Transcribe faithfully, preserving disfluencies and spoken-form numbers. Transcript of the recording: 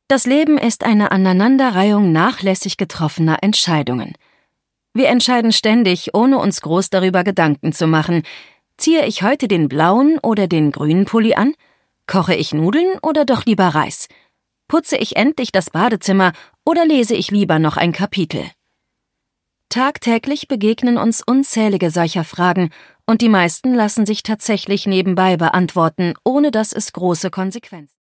Das Leben ist eine Aneinanderreihung nachlässig getroffener Entscheidungen. Wir entscheiden ständig, ohne uns groß darüber Gedanken zu machen. Ziehe ich heute den blauen oder den grünen Pulli an? Koche ich Nudeln oder doch lieber Reis? Putze ich endlich das Badezimmer oder lese ich lieber noch ein Kapitel? Tagtäglich begegnen uns unzählige solcher Fragen, und die meisten lassen sich tatsächlich nebenbei beantworten, ohne dass es große Konsequenzen hat.